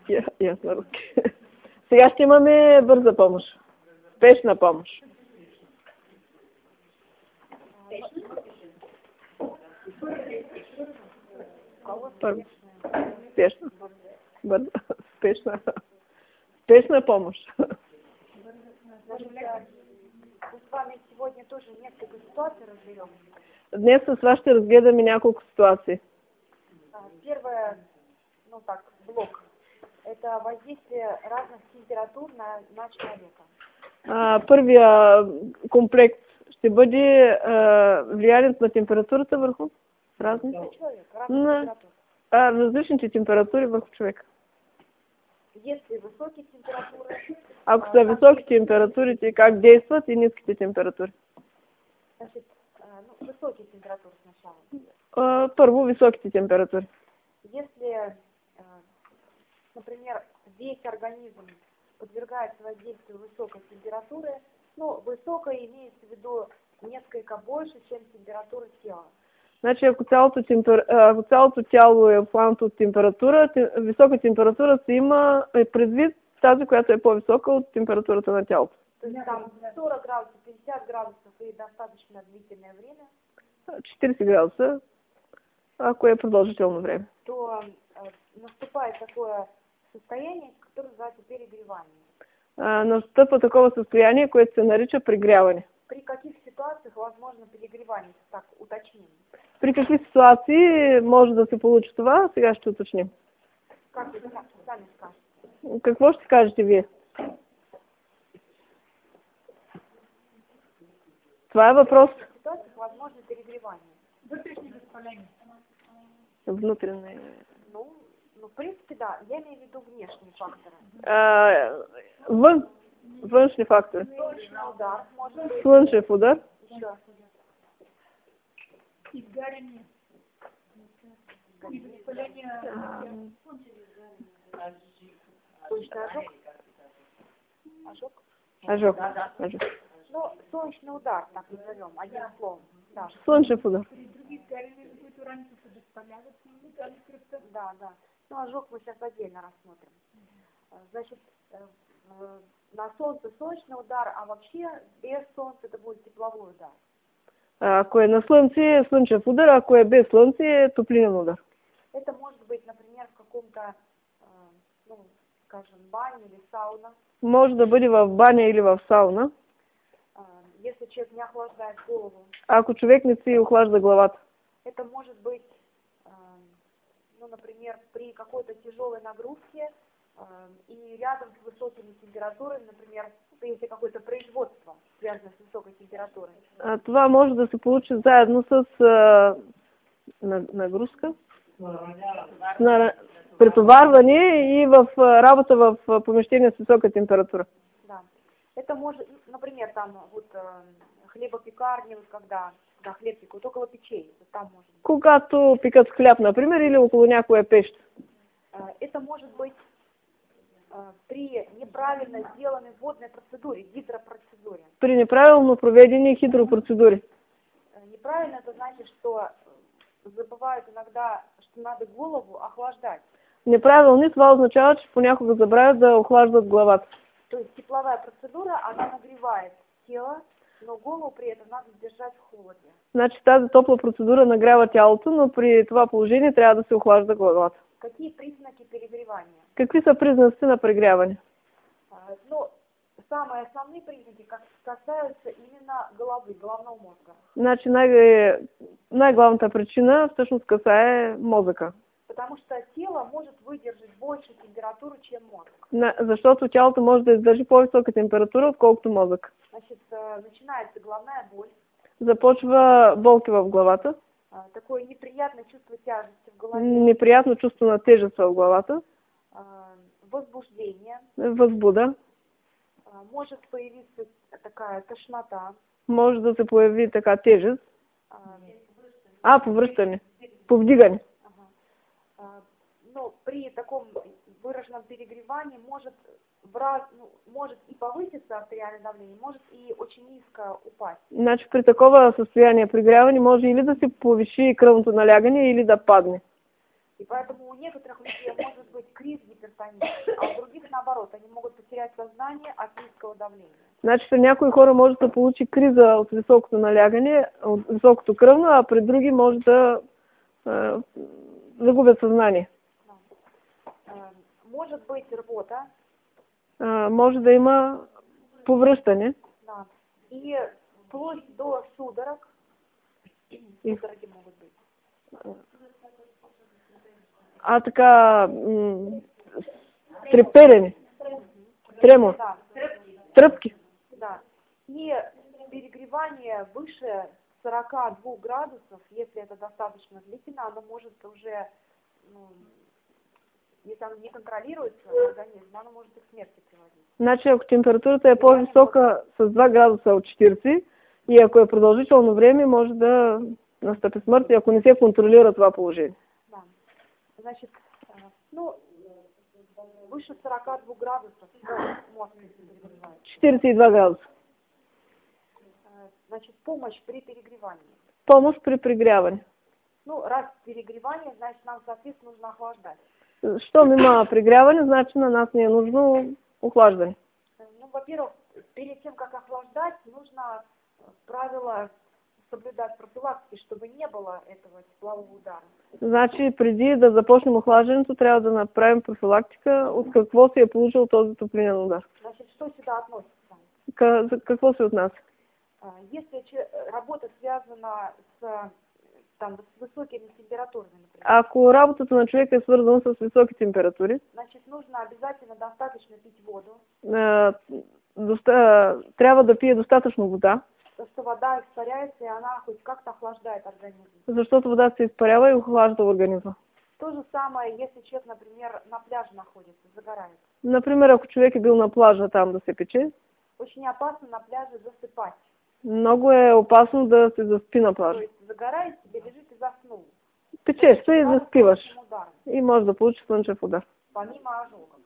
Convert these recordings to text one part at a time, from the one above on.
Ясно, руски. Сега ще имаме бърза помощ. Спешна помощ. Първо. Спешна. Бърза. Спешна. Спешна помощ. С вами сегодня тоже несколько ситуаций разберем. Днес с вас ще разгледаме няколко ситуации. Первое, блок. Это воздействие разных температур на человека. Първия комплект ще бъде влиянието на температурата върху различните температури върху човека. Если высокие температуры, ако са високи температурите, как действат и ниските температури? Значит, высокие температуры сначала. Първо, високите температури. Если, например, весь организм подвергается воздействию высокой температуры, высокая имеется в виду несколько больше, чем температура тела. Значи, ако цялото тяло е обхванато от температура, висока температура се има предвид тази, която е по-висока от температурата на тялото. То есть там 40 градусов, 50 градусов и достаточно длительное время. 40 градуса, ако е продължително време. То наступает такое состояние, которое называется перегревание. Настъпва такова състояние, което се нарича прегряване. При каких ситуациях возможно перегревание? Так, уточним. При какви ситуации може да се получи това? Сега ще уточним. Как вы сами скажете? Какво ще кажете вие? Това е въпрос. В каких ситуациях возможно перегревание? Вътрешни възпаления. Внутренне. В принципе, да. Я имею в виду внешние факторы. Външни фактори. Солнечный удар, может быть. Слънчев удар. Еще. Изгаряне. Възпаление. Ожог? Ожог. Солнечный удар, так назовем, одним словом. Да. Слънчев удар. При други изгаряния, за които раните се възпаляват, там кръвта. Да. Ожог мы сейчас отдельно рассмотрим. Значит, на солнце солнечный удар, а вообще без солнца это будет тепловой удар. Ако е на слънце, е слънчев удар, ако е без слънце, е топлинен удар. Это может быть, например, в каком-то, скажем, бане или сауна. Може да бъде в баня или в сауна. Если человек не охлаждает голову. Ако човек не си охлажда главата. Это может быть, например, при какой-то тяжелой нагрузке и рядом с высокими температурами, например, если какое-то производство связано с высокой температурой. Това може да се получи заедно с нагрузка, претоварване и в работа в помещение с висока температура. Да. Это может, например, там хлебопекарни, когда хлеб пекут, около печей, там может быть. Когато пекат хляб, например, или около някоя пещ. Это может быть при неправильно сделанной водной процедуре, гидропроцедуре. При неправилно проведени хидропроцедури. Неправильно это значит, что забывают иногда, что надо голову охлаждать. Неправилно това означава, че понякога забравят да охлаждат главата. То есть тепловая процедура, она нагревает тело, но голову при этом надо держать в холоде. Значи тази топла процедура нагрява тялото, но при това положение трябва да се охлажда главата. Какие признаки перегревания? Какви са признаци на прегряване? Самые основные признаки касаются именно головы, головного мозга. Значи най-главната причина всъщност касае мозъка. Потому что тело может выдержать больше температуру, чем мозг. Защото тялото може да издържи по-висока температура, отколкото мозък. Значит, начинается головная боль. Започва болки в главата. Такое неприятное чувство тяжести в голове. Неприятно чувство на тежест в главата. Возбуждение. Възбуда. Может появиться такая тошнота. Може да се появи така тежест. Повръщане. Повдигане. Но при таком выраженном перегревании может и повыситься артериальное давление, может и очень низко упасть. Значи при такова състояние прегряване може или да се повиши кръвното налягане, или да падне. И поэтому у некоторых людей может быть криз гипертонии. гипертонии, а у других наоборот, они могут потерять сознание от низкого давления. Значи при някои хора може да получи криза от високото налягане, от високото кръвно, а при други може да загубят съзнание. Может быть рвота. Може да има повръщане. Да. И вплоть до судорог. Судороги могут быть. Така, треперене, тремор, Да. тръпки. Да. И перегревание выше 42 градусов, если это достаточно длительно, оно может уже, если оно не контролируется в организме, оно может и к смерти приводить. Значи, ако температурата е по-висока с 2 градуса от 40 и ако е продължително време, може да настъпи смърт, ако не се контролира това положение. Да. Значит, выше 42 градусов мозг перегревает. 42 градуса. Значит, помощь при перегревании. Помощ при пригряване. Раз перегревание, значит, нам, соответственно, нужно охлаждать. Щом има пригряване, значи на нас не е нужно охлаждане. Во-первых, перед тем, как охлаждать, нужно правило соблюдать профилактики, чтобы не было этого теплового удара. Значи, преди да започнем охлаждането, трябва да направим профилактика от какво се е получил този топлинен удар. Значит, что сюда относится? Какво се отнася? Если работа связана с высокими температурами, например. Ако работата на човека е свързана с високи температури, значит, нужно обязательно достатъчно пить воду. Трябва да пие достатъчно вода. Что вода испаряется, и она хоть как-то охлаждает организм. Защото водата се изпарява и охлажда организма. То же самое, если человек, например, на пляже находится, загорает. Например, ако човек е бил на плажа там да се пече. Очень опасно на пляже засыпать. Много е опасно да се заспи на плажа. То есть загорает себе, лежит и заснул. Печеш се и заспиваш. И може да получиш слънчев удар. Помимо ожогов.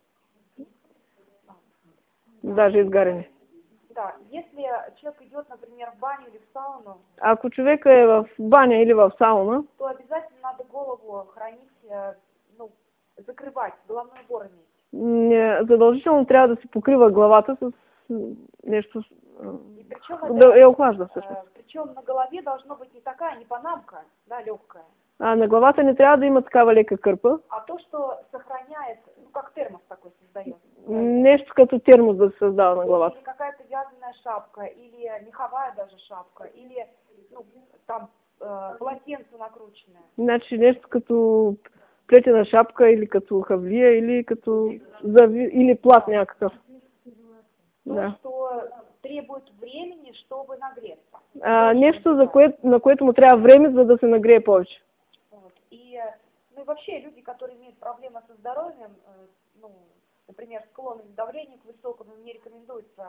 Даже изгаряне. Да, если человек идет, например, в баню или в сауну, ако човек е в баня или в сауна, то обязательно надо голову хранить, закрывать, головной убор иметь. Задължително трябва да си покрива главата с нещо, причем да я охлажда всъщност. Причем на голове должно быть не такая, не панамка, да, легкая. На главата не трябва да има такава лека кърпа. А то, что сохраняет, как термос такой создает. Нещо като термос да се създава на главата. Или какая-то вязаная шапка, или меховая даже шапка, или полотенце накрученное. Значи нещо като плетена шапка, или като хавлия, или като или плат някакъв. Да. Что требует времени, чтобы нагреться. Нещо, на което му трябва време, за да се нагрее повече. И вообще люди, которые имеют проблемы со здоровьем, например, склонны к давлению к высокому, не рекомендуется.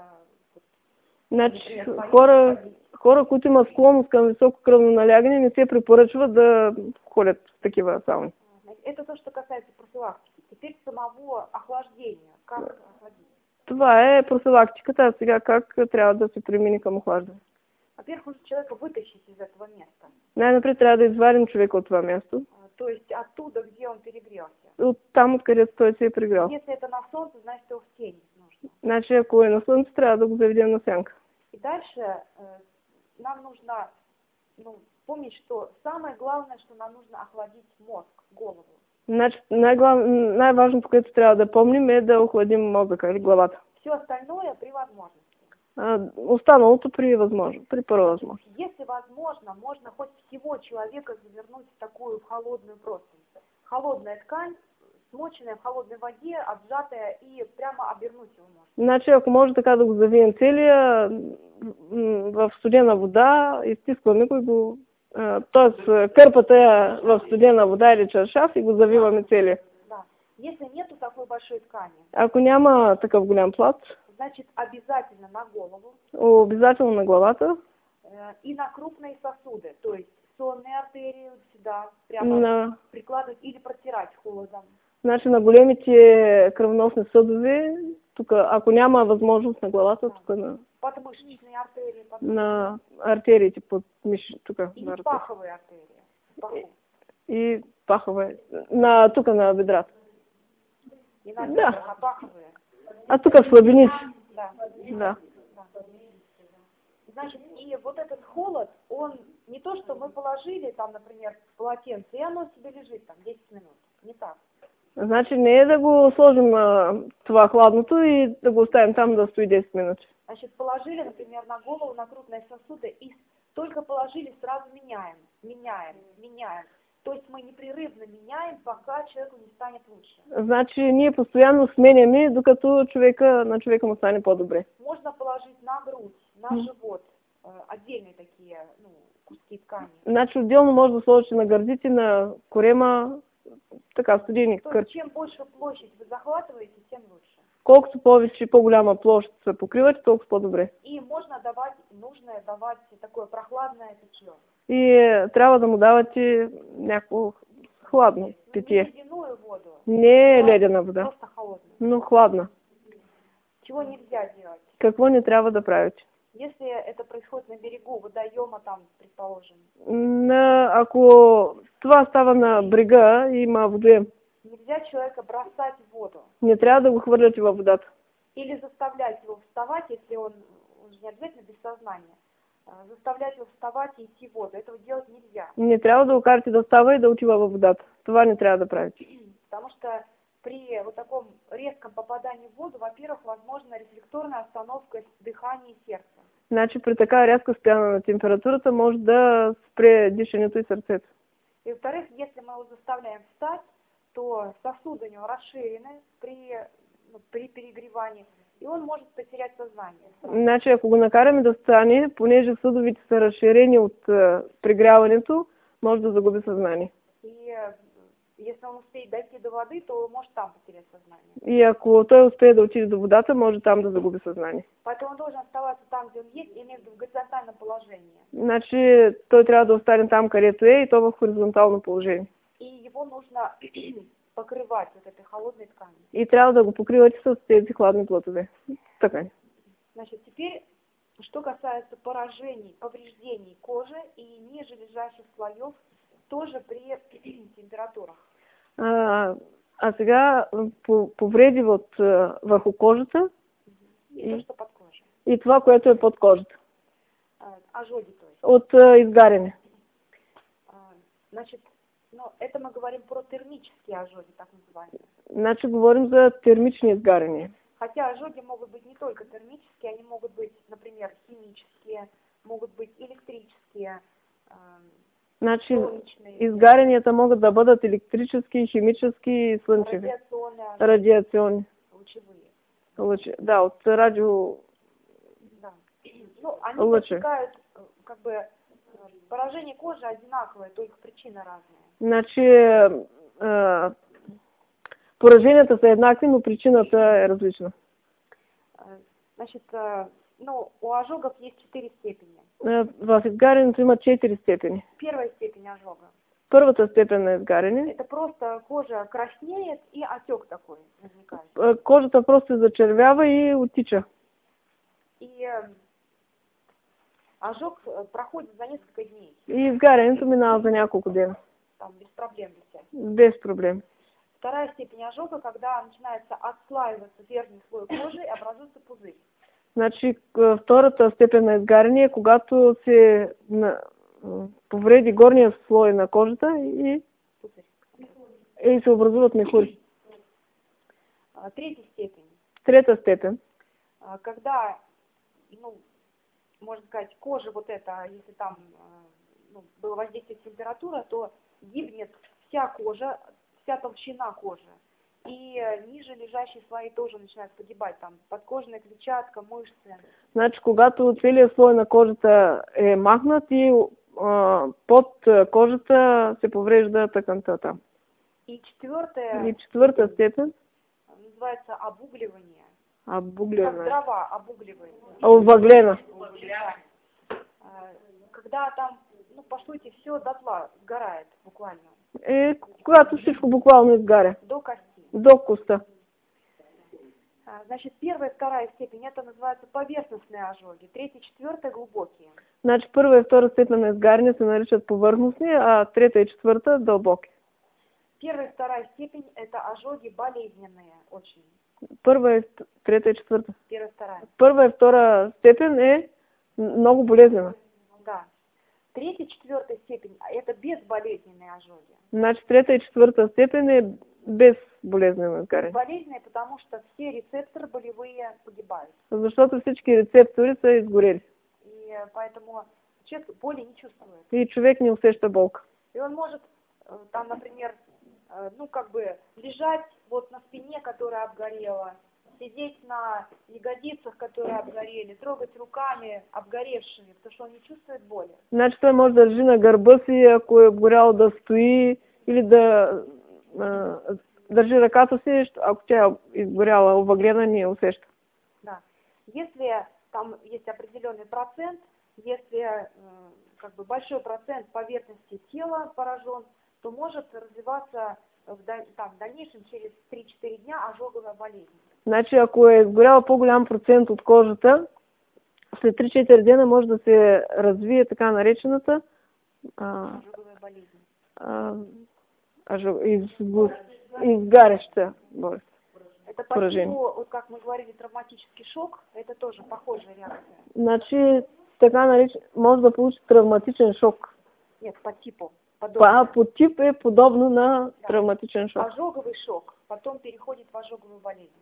Значи, хора, които имат склонност към високо кръвно налягане, не се препоръчва да ходят в такива сауни. Это то, что касается профилактики. Теперь самого охлаждения. Как охладить? Това е профилактиката, а сега как трябва да се премине към охлаждане? Во-первых, нужно человека вытащить из этого места. Най-напред трябва да извадим човека от това място. То есть оттуда, где он перегрелся. От там, откъдето той се е прегрял. Если это на солнце, значит его в тени нужно. Значи, ако е на слънце, трябва да го заведем на сянка. И дальше нам нужно помнить, что самое главное, что нам нужно охладить мозг, голову. Значи, най-важното, което трябва да помним, е да охладим мозъка или главата. Все остальное при возможности. Останалото при първа възможност. Если возможно, можно хоть всего человека завернуть в такую холодную простынь. Холодная ткань, смоченная в холодной воде, отжатая, и прямо обернуть его можно. Значи, ако може така да го завием целия в студена вода, изтискваме го, т.е. кърпата е в студена вода или чаршаф и го завиваме целия. Да. Если нету такой большой ткани. Ако няма такъв голям плат, значит, обязательно на голову. Обязательно на главата. И на крупные сосуды, то есть сонные артерии сюда прямо прикладывать или протирать холодом. Значи на големите кръвоносни съдове, тук, ако няма възможност на главата, тук на подмышечные артерии, на артериите под тук. И паховые артерии. И пахове. Тук на бедрата. И на Да. бедрах опахивает. А только в слабинице. Да. Да. Значит, и вот этот холод, он не то, что мы положили там, например, полотенце, и оно себе лежит там 10 минут. Не так. Значи не е да го сложим това хладното и да го оставим там да стои 10 минути. Значит, положили, например, на голову накрутные сосуды и только положили, сразу меняем. То есть мы непрерывно меняем, пока человеку не станет лучше. Значи ние постоянно сменяме, докато на човека му стане по-добре. Можно положить на грудь, на живот, отдельные такие, куски ткани. Значи отделно може да сложите на гърдите, на корема, така студени То есть кърти. чем больше площадь вы захватываете, тем лучше. Колкото повече, по-голяма площ се покривате, толкова по-добре. И можно нужно давать такое прохладное питье. И трябва да му давате някакво хладно Не питие. ледяную воду, Не е ледена вода, просто холодную. но хладна. Чего нельзя делать? Какво не трябва да правите? Если это происходит на берегу водоема, там, предположим, Ако това става на брега и има водоем, нельзя человека бросать в воду. не трябва да го хвърляте във водата. Или заставлять его вставать, если он же не обязательно без сознания. Заставлять его вставать и идти в воду. Этого делать нельзя. Не трябва да го карате да става и да отива във водата. Това не трябва да правите. Потому что при вот таком резком попадании в воду, во-первых, возможна рефлекторная остановка дыхания и сердца. Значи при така рязка спяна на температурата може да спре дишането и сърцето. И во-вторых, если мы его заставляем встать, то сосуды у него расширены при перегревании, и он может потерять сознание. Значи ако го накараме да стане, понеже съдовите са разширени от прегряването, може да загуби съзнание. И если он успеет дойти до воды, то может там потерять сознание. И ако той успее да отиде до водата, може там да загуби съзнание. Поэтому он должен оставаться там, где он есть, имея в горизонтальном положении. Значи той трябва да остане там, където е, и то в хоризонтално положение. И его нужно покрывать вот этой холодной тканью. И трябва да го покривате с тези хладни плътове. Така. Значит, теперь, что касается поражений, повреждений кожи и ниже лежащих слоев, тоже при температурах. А сега повреди върху кожата И то, что под кожей. и това, което е под кожата. Ожоги, то есть. От изгаряне. Значит, это мы говорим про термические ожоги, так называемые. Значи говорим за термични изгаряния. Хотя ожоги могут быть не только термические, они могут быть, например, химические, могут быть электрические, Значи солнечные, изгарянията могат да бъдат електрически, химически и слънчеви. Радиационни. Лучевые. Да, от радио. Да. Они Лучи. протекают, поражение кожи одинаковое, только причины разные. Значи пораженията са еднакви, но причината е различна. Значит, у ожогов есть 4 степени. В изгарянето има 4 степени. Первая степень ожога. Първата степен на изгаряне. Это просто кожа краснеет и отек такой возникает. Кожата просто се зачервява и оттича. И ожог проходит за несколько дней. И изгарянето минава за няколко дена. Там без проблем для всех. Без проблем. Вторая степень ожога, когда начинается отслаиваться верхний слой кожи и образуется пузырь. Значи втората степен на изгаряне е когато се повреди горния слой на кожата и се образуват мехури. Третья степень. Трета степен. Когда, можно сказать, кожа вот эта, если там было воздействие температуры, то гибнет вся кожа, вся толщина кожи. И ниже лежащие слои тоже начинают погибать, там подкожная клетчатка, мышцы. Значи, когато целият слой на кожата е махнат и под кожата се поврежда тъканта там. И четвертая степен называется обугливание. Обугливание. Как дрова обугливается. Въглена. Когда там, по сути, все дотла сгорает буквально. Когато всичко буквално изгаря. До кости. До коста. Значит, первая и вторая степень, это называется поверхностные ожоги. Третья и четвертая глубокие. Значи, първа и втора степен на изгаряне се наричат повърхностни, а трета и четвърта дълбоки. Первая и вторая степень – это ожоги болезненные очень. Първа, трета и четвърта. Первая и вторая. Първа и втора степен е много болезнена. Да. Третья и четвертая степень – это безболезненные ожоги. Значи трета и четвърта степен е безболезнено изгаряне. Болезненные, потому что все рецепторы болевые погибают. Защото всички рецептори са изгорели. И поэтому человек боли не чувствует. И човек не усеща болка. И он может, там, например, ну, как бы лежать вот на спине, которая обгорела, сидеть на ягодицах, которые обгорели, трогать руками обгоревшими, потому что он не чувствует боли. Значи той може да лежи на гърба си, ако е обгорял, да стои или да държи ръката си, ако тя е изгоряла, обагрена, не усеща. Да. Если там есть определенный процент, если как бы большой процент поверхности тела поражен, то может развиваться в дальнейшем через 3-4 дня ожоговая болезнь. Значи, ако е изгорял по-голям процент от кожата, след 3-4 дена може да се развие така наречената ожоговая болезнь. Изгаряща болезнь. Это по типу, вот как мы говорили, травматический шок, это тоже похожая реакция. Значи, така наречен, може да получи травматичен шок. Нет, по типу. По тип е подобно на травматичен шок. Ожоговый шок, потом переходит в ожоговую болезнь.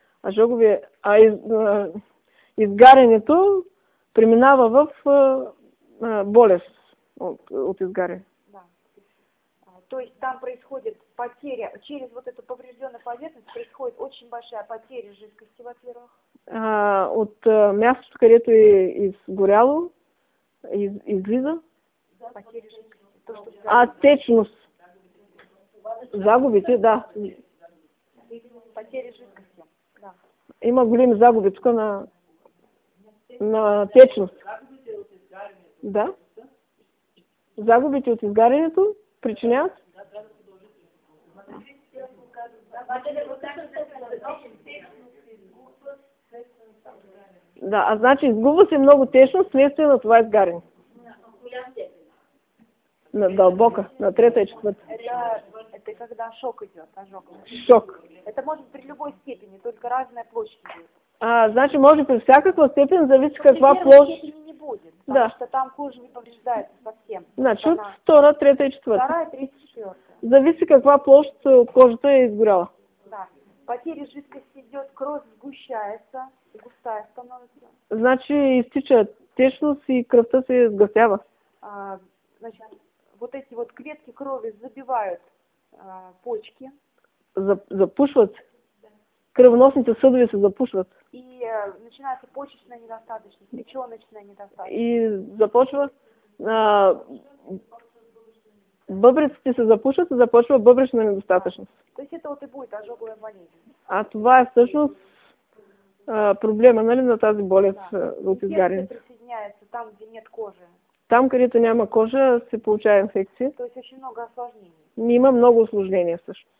Изгарянето преминава в болест от изгаряне. Да. То есть там происходит потеря, через вот эту поврежденную поверхность происходит очень большая потеря жидкости, во-первых. От мястото, където е изгоряло, излиза. Потеря жидкости. Течност. Загубите, да. Потеря жидкости, да. Има големи загуби тук на течност. Да. Загубите от изгарянето причиняват? Да, значи изгубва се много течност вследствие на това изгаряне. На дълбока, на трета и четвърта. Это когда шок идет, ожог. Шок. Это может при любой степени, только разная площадь идет. Значи може при всякаква степен, зависи каква площ. Не будет, потому что там кожа не повреждается совсем. Значи от втора, трета и четвърта. Вторая, третья, четвърта. Зависи каква площ от кожата е изгоряла. Да. Потеря жидкости идет, кровь сгущается, густая становится. Значи изтича течност и кръвта се сгъстява. Значит, вот эти вот клетки крови забивают почки. Запушват. Кръвоносните съдове се запушват. И начинается почечная недостаточность, печеночная недостаточность. И започва бъбреците се запушват и започва бъбречна недостатъчност. То есть это вот и будет ожоговая болезнь. Това е всъщност проблема, нали, на тази болест от изгаряне. Присъединяется там, где нет кожи. Там, където няма кожа, се получава инфекция. То есть очень много осложнений. Има много осложнения всъщност.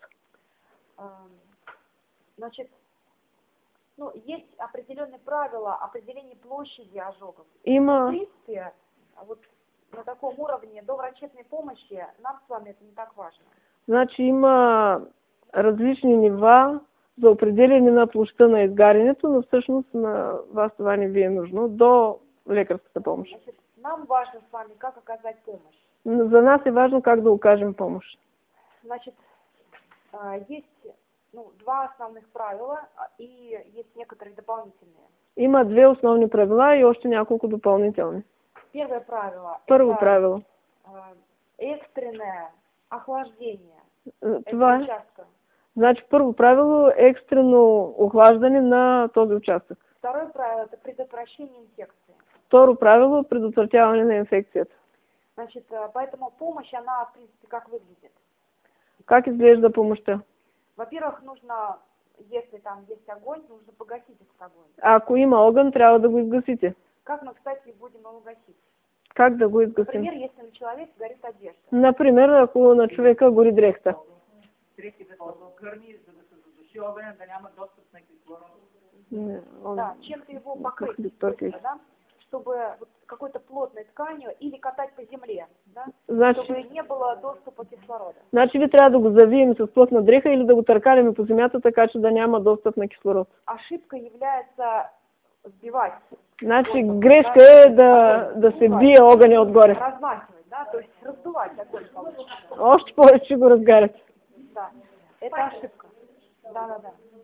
Значит, ну, есть определенные правила определения площади ожогов. Има... В принципе, вот на таком уровне до врачебной помощи нам с вами это не так важно. Значи има различни нива за определяне на площта на изгарянето, но всъщност на вас това не ви е нужно до лекарската помощ. Значит, нам важно с вами как оказать помощь. За нас е важно как да окажем помощ. Значит, есть два основных правила и есть некоторые дополнительные. Има две основни правила и още няколко допълнителни. Первое правило. Първо правило. Экстренное охлаждение. Това е. Значи първо правило е екстрено охлаждане на този участък. Второе правило – это предотвращение инфекции. Второ правило е предотвратяване на инфекцията. Значит, поэтому помощь, она, в принципе, как выглядит? Как изглежда помощта? Во-первых, нужно, если там есть огонь, нужно погасить этот огонь. Ако има огън, трябва да го изгасите. Как мы, кстати, будем его гасить? Как да го изгасим? Например, если на человека горит одежда. Например, ако на човека гори дрехта. Да, чем-то его покрыть, да? чтобы вот какой-то плотной тканью или катать по земле, да, Значи, чтобы не было доступа кислорода. значи ви трябва да го завием с плътна дреха или да го търкаляме по земята, така че да няма достъп на кислород. Ошибка является сбивать, Значи грешка е да се бие огъня отгоре. размахивать, да, то есть раздувать огонь получится. Още повече го разгарят. Да, это ошибка. Да.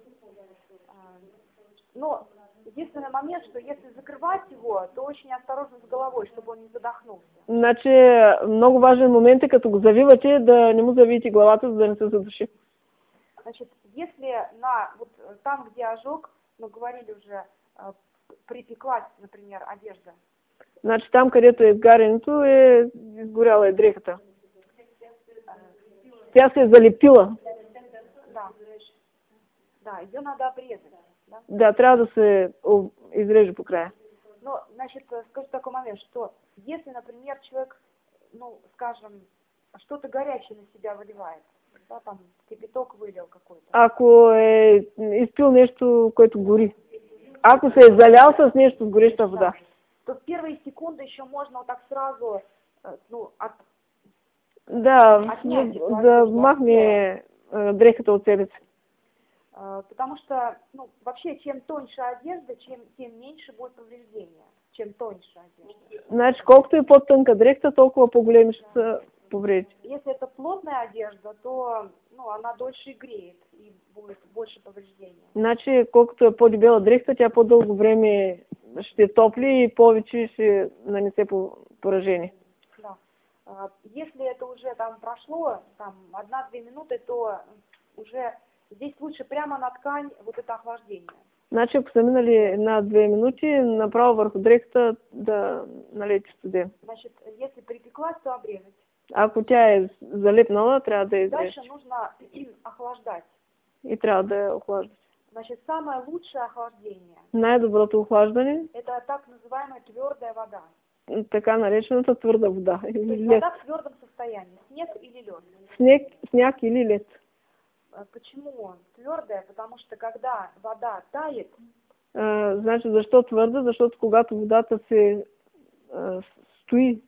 Но единственный момент, что если закрывать его, то очень осторожно с головой, чтобы он не задохнулся. Значи много важен момент е като го завивате да не му завиете главата, за да не се задуши. Значит, если вот там, где ожог, мы говорили уже, припеклась, например, одежда, Значи там, където е изгарянето, изгоряла е дрехата. Тя се е залепила. да, ее надо обрезать. Да? Да, трябва да се изреже по края. Но, значит, скажу такой момент, что если, например, человек, ну, скажем, что-то горячее на себя выливает, да, там кипяток вылил какой-то. Ако е изпил нещо, което гори. Ако се е залял с нещо с гореща вода. То в первые секунды еще можно вот так сразу, ну, Да махне дрехата от себе си. Потому что, ну, вообще, чем тоньше одежда, тем меньше будет повреждения, чем тоньше одежда. Значи, колкото е по-тънка дрехата, толкова по-големи ще са повреди. Если это плотная одежда, то, ну, она дольше греет и будет больше повреждений. Значи, колкото е по-дебела дрехата, тя по-дълго време ще топли и повече ще нанесе поражение. Да. Если это уже там прошло, там, 1-2 минуты, то уже здесь лучше прямо на ткань вот это охлаждение. Значи, ако са минали 1-2 минути, направо върху дрехата да налети студен. Значит, если припеклась, то обрезать. Ако тя е залепнала, трябва да я изрежете. Дальше нужно охлаждать. И трябва да я охлаждате. Значит, самое лучшее охлаждение Най-доброто охлаждане – это так называемая твердая вода. Така наречената твърда вода. То есть вода в твердом состоянии, снег или лед. Сняг или лед. Почему твердая? Потому что когда вода тает, значи защо твърда? Защото когато водата се стои,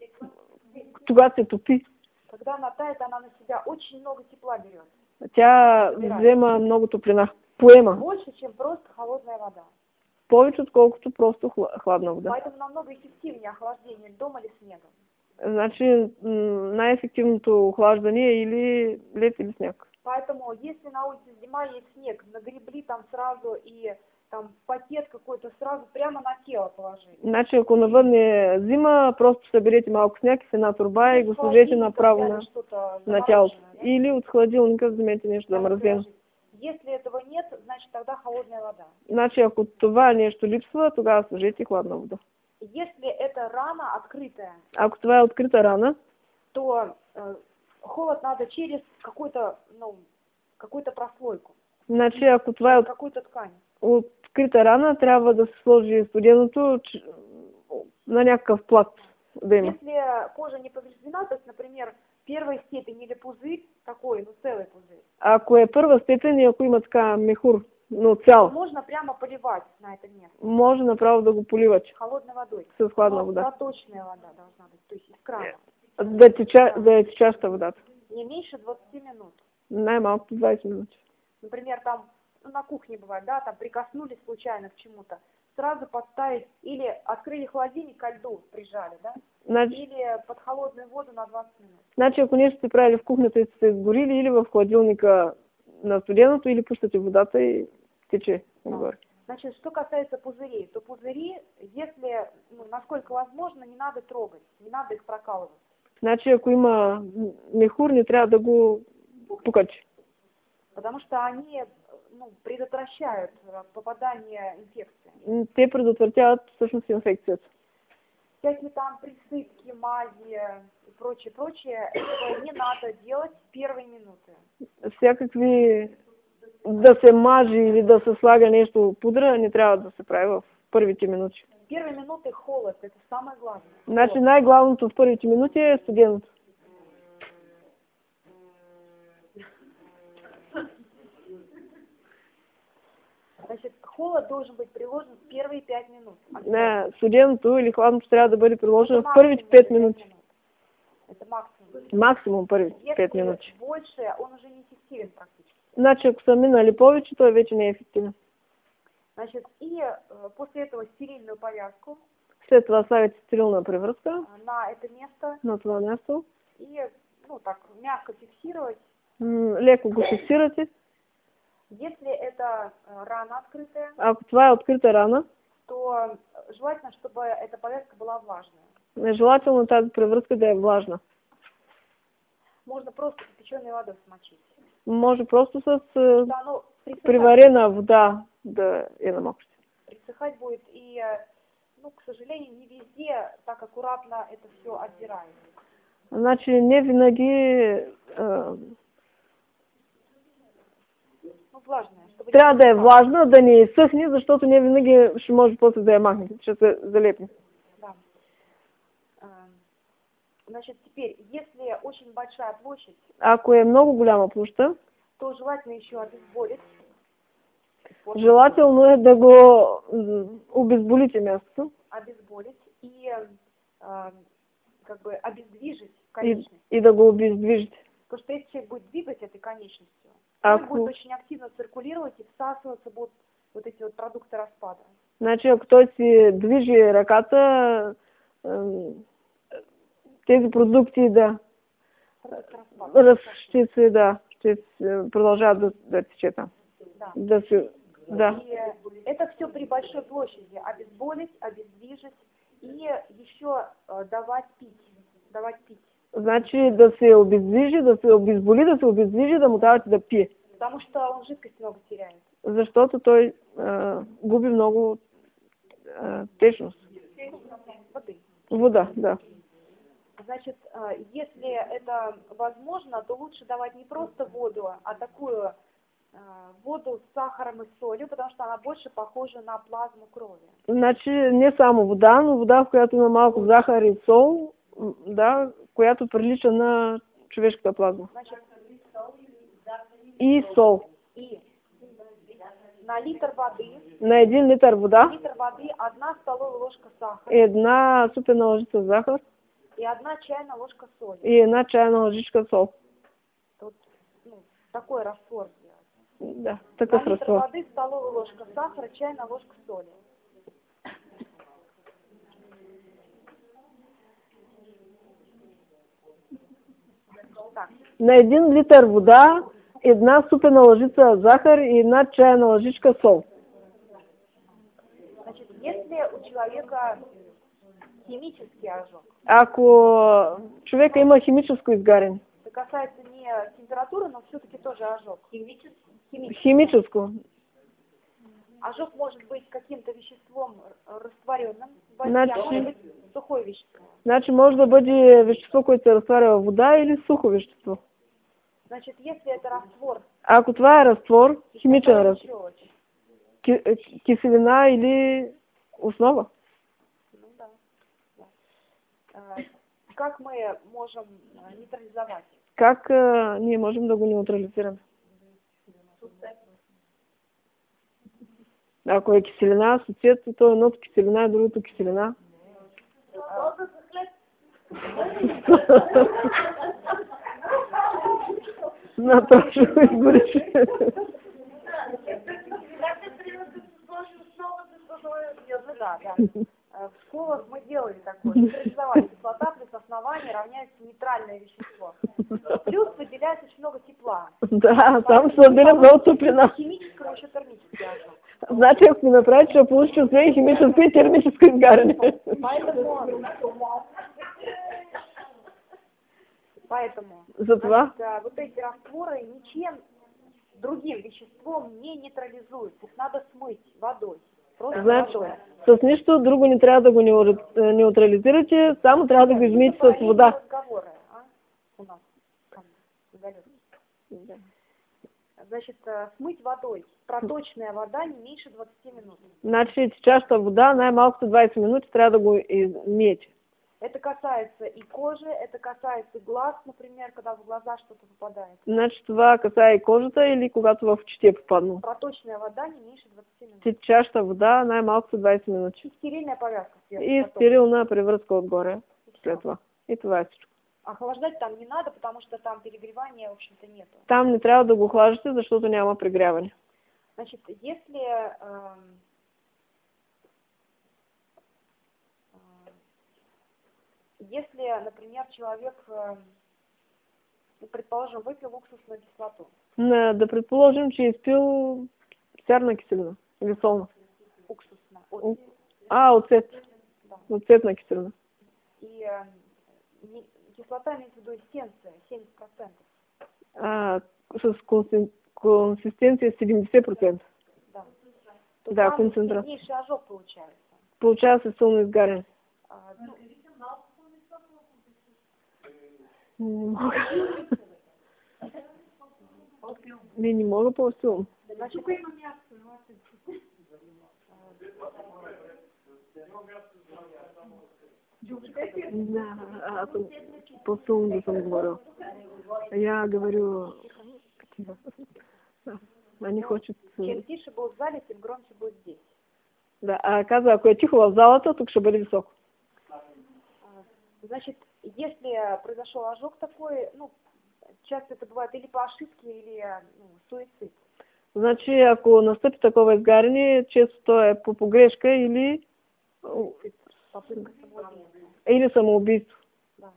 тогава се топи. когда она тает, она на себя очень много тепла берет. Тя взема много топлина. Поема. Больше, чем просто холодная вода. Повече, отколкото просто хладна вода. Поэтому намного эффективнее охлаждение льдом или снегом. Значи най-ефективното охлаждане е или лед или сняг. Поэтому, если на улице зима, есть снег, нагребли там сразу и там пакет какой-то сразу прямо на тело положили. Значи, ако навън е зима, просто съберете малко сняг в една торба и го сложете направо на тялото. Да? Или от хладилника вземете нещо замразено. Если этого нет, значит тогда холодная вода. Значи, ако това нещо липсва, тогава сложете хладна вода. Если это рана открытая, Ако това е открита рана, то холод надо через какую-то прослойку. Значи, ако това е какую-то ткань. Открита рана, трябва да се сложи студеното на някакъв плат. Да има. Если кожа не повреждена, то есть, например, первой степени или пузырь такой, ну целый пузырь. Ако е първа степен и ако има така мехур, но цял, можно прямо поливать на это место. може направо да го поливате. Холодной водой. С хладна вода. Проточная вода должна быть, то есть из крана. Да е течаща водата. Не меньше 20 минут. Най-малко 20 минути. Например, там на кухне бывает, да, там прикоснулись случайно к чему-то, сразу подставить, или открыли холодильник, ко льду прижали, да, или под холодную воду на 20 минут. Значи, ако нещо сте правили в кухнята и сте сгорили, или в хладилника на студеното, или пускате водата и тече нагоре. Значит, что касается пузырей, то пузыри, если, насколько возможно, не надо трогать, не надо их прокалывать. Значи, ако има мехур, не трябва да го пукачи. Потому что они предотвращают попадание инфекции. Те предотвратяват всъщност инфекцията. Всякие там присыпки, мази и прочее, это не надо делать в первые минуты. Всякакви да се мажи или да се слага нещо пудра, не трябва да се прави в първите минути. В первые минуты холод, это самое главное. Значи най-главното в първите минути е студеното. Значит, холод должен быть приложен в первые 5 минут. Не, студеното или хладното трябва да бъде приложено в Это първите максимум 5 минути. Это максимум. Максимум първите 5 Если минути. больше, он уже не эффективен практически. Значи, ако са минали повече, той вече не е ефективен. Значит, и после этого стерильную повязку След това слагате стерилна превръзка на это место на това място. и, ну, так, мягко фиксировать. Леко го фиксирате. Если это рана открытая, Ако това е открита рана, то желательно, чтобы эта повязка была влажная. нежелателно тази превръзка да е влажна. Можно просто кипяченой водой смочить. Може просто с Да, оно приварена вода да я намокрите. присыхать будет, и, ну, к сожалению, не везде так аккуратно это все отдирает. Значи не винаги Ну, влажная, чтобы трябва не да е засыхало. влажна, да не изсъхне, защото не винаги ще може после да я махнете, ще се залепне. Да. Значит, теперь, если очень большая площадь, Ако е много голяма площа, то желательно еще обезболить. желателно е да го обезболите мястото Обезболить и как бы обездвижить конечность. и да го обездвижите. Потому что если человек будет двигать этой конечностью, Ако- он будет очень активно циркулировать и всасываться будут вот эти вот продукты распада. Значи, ако той си движи ръката, тези продукти Продукты распада. ще продължават да тече там. Да. Да. И это все при большой площади. Обезболить, обездвижить и еще давать пить. Значи да се обездвижи, да се обезболи, да се обездвижи, да му давате да пие. Потому что он жидкость много теряет. Защото той губи много течност. Воды. Вода, да. Значит, если это возможно, то лучше давать не просто воду, а такую воду с сахаром и солью, потому что она больше похожа на плазму крови. Значи не само вода, но вода, в която има малко захар и сол, да, която прилича на човешката плазма. Значит, И сол. и на литр воды, На 1 литър вода, 1 столовая ложка сахара 1 супена лъжица захар и 1 чайная ложка соли. и 1 чайна лъжичка сол. Тут, ну, такой раствор сделать. Да, На такъв литр разтвор. воды столовая ложка сахара, чайная ложка соли. Так, На 1 литър вода, 1 супена лъжица захар и 1 чайна лъжичка сол. значит, если у человека химический ожог, Ако човека има химическо изгаряне, это касается не температуры, но все-таки тоже ожог. Химический. химическо, Ожог может быть каким-то веществом растворенным в воде, Значит- а может быть сухое вещество. значи може да бъде вещество, което се разтваря във вода или сухо вещество. Значит, если это раствор, Ако това е разтвор, химичен то разтвор, киселина или основа, ну да. Как мы можем нейтрализовать? как ние можем да го неутрализираме? Ако е киселина, асоциацията, то едното киселина и другото киселина. Натрошо изгориш. Да, да. В школах мы делали такое. Нейтрализовали кислота плюс основание равняется нейтральное вещество. Плюс выделяется очень много тепла. Да, там се отделя много топлина. Химического еще термический ожог. Значи, ако ми направи, ще получи освен химическо и термическо изгаряне. Поэтому Затова, значит, вот эти растворы ничем другим веществом не нейтрализуются. Их надо смыть водой. Просто значи, водой. с нищо друго не трябва да го неутрализирате, само трябва да го измиете с вода. Разговоры, а? У нас там, в галерее. Значит, смыть водой. Проточная вода не меньше 20 минут. Значи, течаща вода най-малкото 20 минути трябва да го измиете. Это касается и кожи, это касается глаз, например, когда в глаза что-то попадает. Значи това касае и кожата или когато в очите е попаднало. Проточная вода не меньше 20 минут. Течаща вода най-малко са 20 минути. И стерильная повязка сверху. И потом. стерилна превръзка отгоре И всё. след това. И това е всичко. Охлаждать там не надо, потому что там перегревания, в общем-то, нету. Там не трябва да го охлаждате, защото няма прегряване. Значит, если, например, человек, предположим, выпил уксусную кислоту. Да предположим, че е изпил сярна киселина или солна. Уксусная. Оцет. Да. Оцетна киселина. И кислота имеется в виду эссенция, 70%. С консистенция 70%. Да. Да, там концентрация. сильнейший ожог получается. Получава се силно изгаряне. Не мога. Не мога по-силно. Значит, да, аз съм по-силно да съм говорил. Я говорю такива. Они хочет... Чем тише будет в зале, тем громче будет здесь. Да, каза, ако е тихо в залата, тук ще бъде високо. Значит, если произошел ожог такой, часто это бывает или по ошибке, или суицид. Значи, ако настъпи такова изгаряне, често то е по погрешка или самоубийство. Да.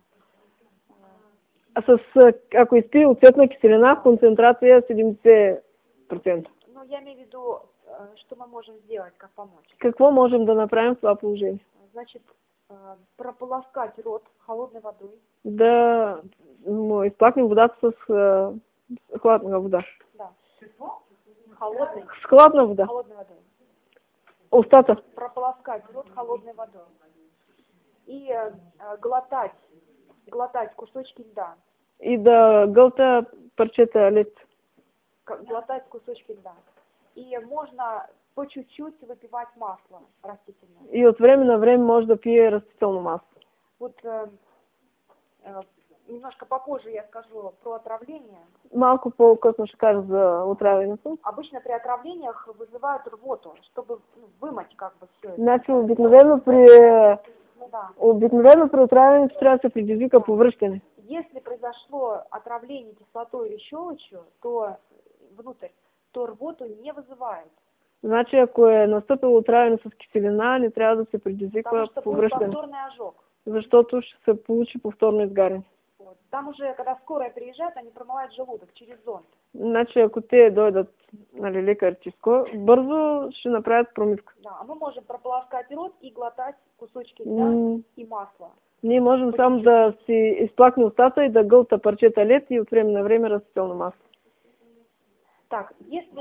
Ако изпие оцетна киселина, концентрация 70%. Я имею в виду, что мы можем сделать, как помочь. Какво можем да направим в това положение? Значит, прополоскать рот холодной водой. Да изплакнем водата с хладна вода. Да. Холодной. С хладна вода. Холодной водой. Устата. Прополоскать рот холодной водой. И глотать кусочки льда. И да гълта парчета лед. Глотать кусочки льда. И можно по чуть-чуть выпивать масло растительное. И от време на време може да пие растително масло. Вот немножко попозже я скажу про отравление. Малко по-късно ще кажа за отравянето. Обычно при отравлениях вызывают рвоту, чтобы вымыть как бы все это. Значи обикновено при отравянето трябва да се предизвика повръщане. Если произошло отравление кислотой или щелочью, то рвоту не вызывает. Значи, ако е настъпило отравяне с киселина, не трябва да се предизвиква повръщане. Повторный ожог. Защото ще се получи повторно изгаряне. Вот. Там уже, когда скорая приезжает, они промывают желудок через зонд. Значи, ако те дойдат, лекарите, бързо ще направят промивка. Да, а мы можем прополоскать рот и глотать кусочки льда и масла. Ние можем само да си изплакне устата и да гълта парчета лед и от време на време растително масло. Так,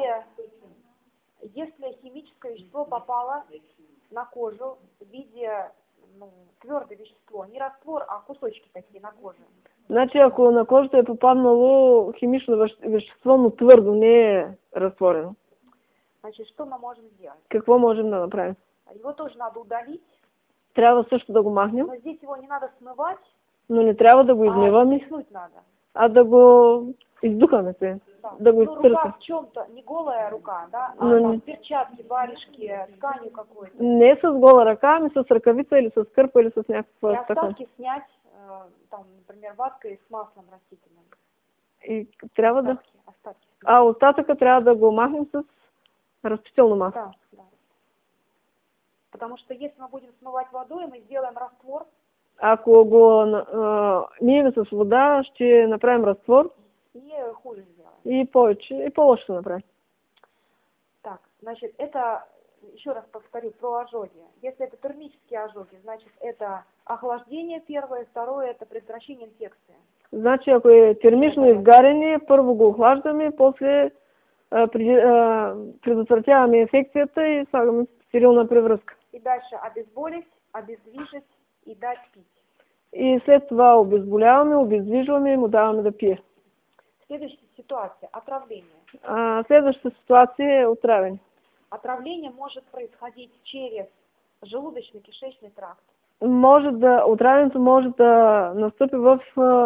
если химическое вещество попало на кожу в виде твердое вещество, не раствор, а кусочки такие на коже. Значи, ако на кожата е попаднало химично вещество, но твърдо, не е разтворено. Значит, что мы можем сделать? Какво можем да направим? Его тоже надо удалить. Трябва също да го махнем. Но здесь его не надо смывать. Но не трябва да го измиваме. А да го издухаме се. Да го изтърсим. Рука в чем-то, не голая рука, да? Там перчатки, варежки, тканью какой-то. Не с гола ръка, ами с ръкавица или с кърпа или с някаква и остатки снять, там, например, ваткой с маслом растительным. И трябва остатки. Остатъка трябва да го махнем с растително масло. Да. Потому что если мы будем смывать водой, мы сделаем раствор. Ако го мием с вода, ще направим раствор. И хуже сделаем. И повече, и по-лошо ще направим. Так, значит, это, еще раз повторю, про ожоги. Если это термические ожоги, значит, это охлаждение первое, второе, это предотвращение инфекции. Значи, ако е термично изгаряне, първо го охлаждаме, после предотвратяваме инфекцията и слагаме стерилна превръзка. И дальше обезболить, обездвижить и дать пить. И след това обезболяваме, обездвижваме и му даваме да пие. Следващата ситуация – отравление. Следващата ситуация е отравяне. Отравление может происходить через желудочно-кишечный тракт. отравянето може да настъпи в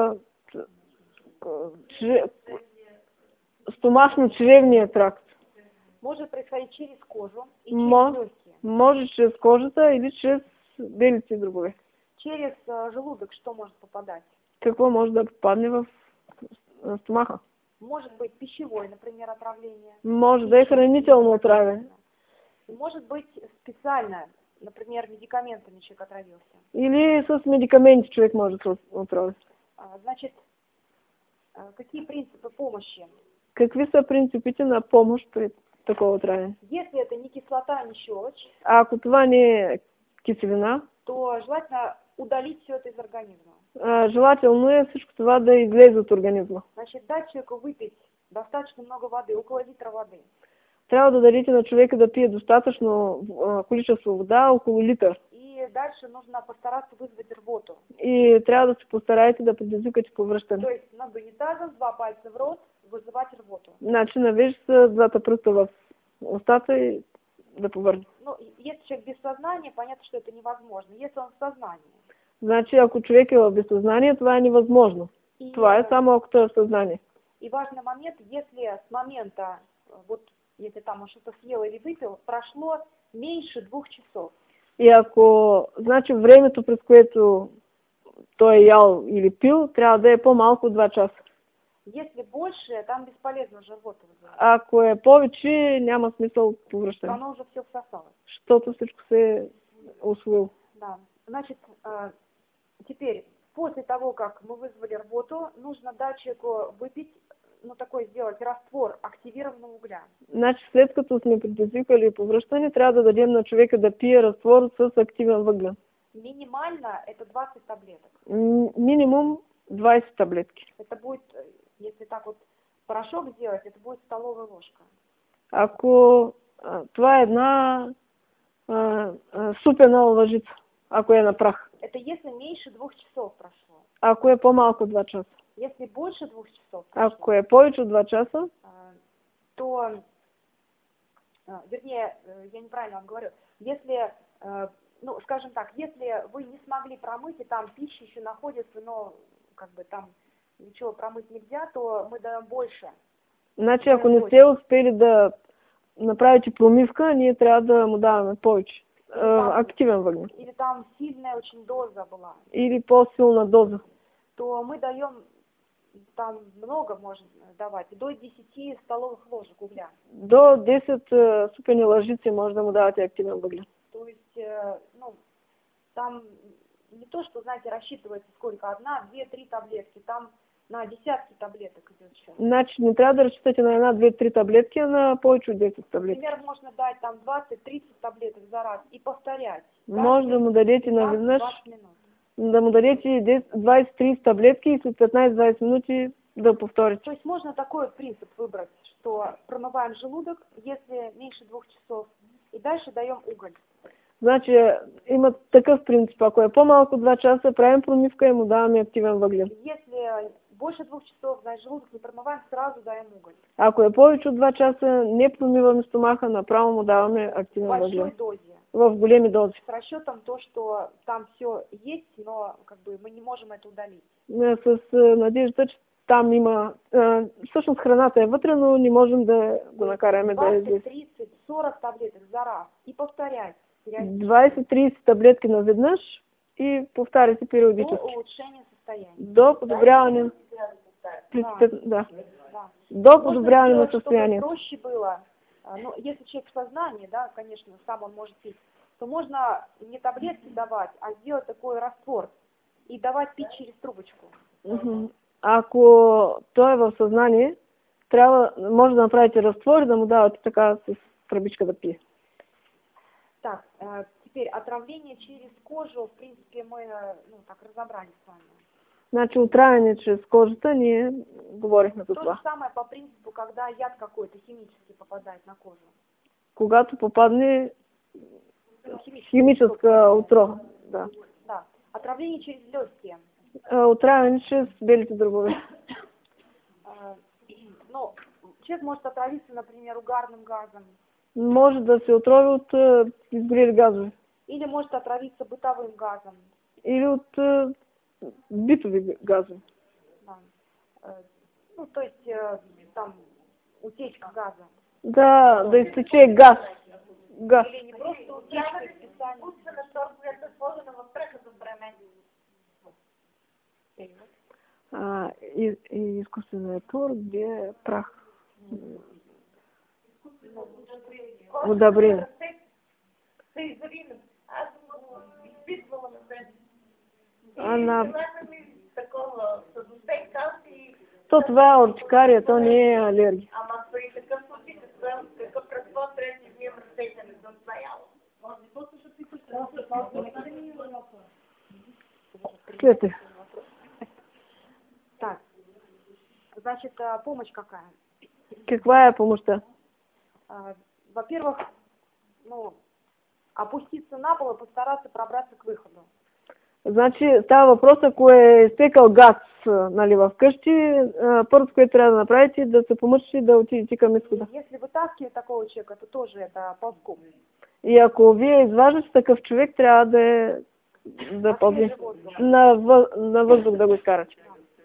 стомашно-чревния тракт. Может происходить через кожу и через легкие. Може чрез кожата или чрез белите дробове. Через желудок что может попадать? Какво може да попадне в стомаха? Может быть пищевое, например, отравление. Може да е хранително отравяне. Может быть специально, например, медикаментами человек отравился. Или с медикаменти човек може да се отрави. Значит, какие принципы помощи? Какви са принципите на помощ при такова отравяне? Если это не кислота, не щелочь, А ако това не е киселина, то желательно удалить все это из организма. Желателно е всичко това да излезе от организма. Значит, дать человеку выпить достаточно много воды, около литра воды. Трябва да дадете на човека да пие достатъчно количество вода, около литър. И дальше нужно постараться вызвать рвоту. И трябва да се постараете да предизвикате повръщане. То есть над унитазом, 2 пальца в рот, вызывать рвоту. Значи навиж с двата пръста в устата и да повърне. Ну, если человек без сознания, понятно, что это невозможно. Если он в сознании. Значи ако човек е в безсъзнание, това е невъзможно. Това е само ако той е в съзнание. И важный момент, если с момента, вот если там он что-то съел или выпил, прошло меньше 2 часов. И ако, значи времето, през което той е ял или пил, трябва да е по-малко от 2 часа. Если больше, там бесполезно живота вызывать. Ако е повече, няма смисъл повръщане. Оно уже все всосалось. Защото всичко се е усвоило. Да. Значит, теперь, после того, как мы вызвали рвоту, нужно дать человеку выпить, ну, такой сделать раствор активированного угля. Значи, след като сме предизвикали повръщане, трябва да дадем на човека да пие разтвор с активен въглен. Минимально это 20 таблеток. Минимум 20 таблетки. Это будет, если так вот порошок сделать, это будет столовая ложка. Ако това е една супена лъжица, ако е на прах. Это если меньше 2 часов прошло. Ако е по-малко от 2 часа. Если больше 2 часов прошло, ако е повече от 2 часа, то, вернее, я неправильно вам говорю, если, ну, скажем так, если вы не смогли промыть, и там пища еще находится, но как бы там ничего промыть нельзя, то мы даем больше. Значи, ако не сте успели да направите промивка, ние трябва да му даваме повече. Активен въглен. Или там сильная очень доза была. Или по-силна доза. То мы даем, там много можно давать, до 10 столовых ложек угля. До 10 супени лъжици може да му давате активен въглен. То есть, ну, там не то, что, знаете, рассчитывается сколько, 1, 2, 3 таблетки, там на десятки таблеток идет сейчас. Значи не трябва да разчитате на 1, 2, 3 таблетки, а на повече от 10 таблетки. Например, можно дать там 20-30 таблеток за раз и повторять. Може да му дадете наведнъж, да му дадете 20-30 таблетки и след 15-20 минути да повторите. То есть можно такой принцип выбрать, что промываем желудок, если меньше 2 часов, и дальше даем уголь. Значи има такъв принцип, ако е по-малко 2 часа, правим промивка и му даваме активен въглен. Если больше 2 часов, значит желудок не промываем, сразу даем уголь. Ако е повече от 2 часа, не промиваме стомаха, направо му даваме активен въглен. В большой дозе. В големи дози. С расчетом то, что там все есть, но как бы мы не можем это удалить. С надежда, че там има... всъщност храната е вътре, но не можем да го накараме да е здесь. 20, 30, 40 таблеток за раз. И повторять. 20-30 таблетки наведнъж и повтаряйте периодически. До улучшения состояния. До подобряване. Да. До подобряване на состоянието. Чтобы проще было, ну, если человек в сознании, да, конечно, сам он может пить, то можно не таблетки давать, а сделать такой раствор и давать пить через трубочку. Ако той е в съзнание, може да направите разтвор и да му давате така с тръбичка да пие. Так, теперь отравление через кожу, в принципе, мы, ну, так разобрали с вами. Значи отравление чрез кожата, ние говорихме за това. То же самое по принципу, когда яд какой-то химический попадает на кожу. Когато попадне химическа отрова. Да. Да. Отравление через легкие. Отравление чрез белите дробове. Ну, человек может отравиться, например, угарным газом. Може да се отрови от изгорели газове. Или может отравиться бытовым газом. Или от битови газове. Да. Ну, то есть там утечка газа. Да изтече газ. Или не просто утечка, специально. Изкуственият тур, где прах. Удобрение. То това е уртикария, то не е алергия. Ама при такъв случай, какъв разход трябва да вземем растения, не съм знаела. След. Так, значит, помощь какая? Каква е помощта? Во-первых, ну, опуститься на пол и постараться пробраться к выходу. Значи става въпрос, ако е изтекал газ, нали, в къщи, първото, което трябва да направите, да се помъчите да отидете към изхода. Если вытаскивать такого человека, то тоже это ползком. И ако вие изваждате такъв човек, трябва да ползи на въздух да го изкарате.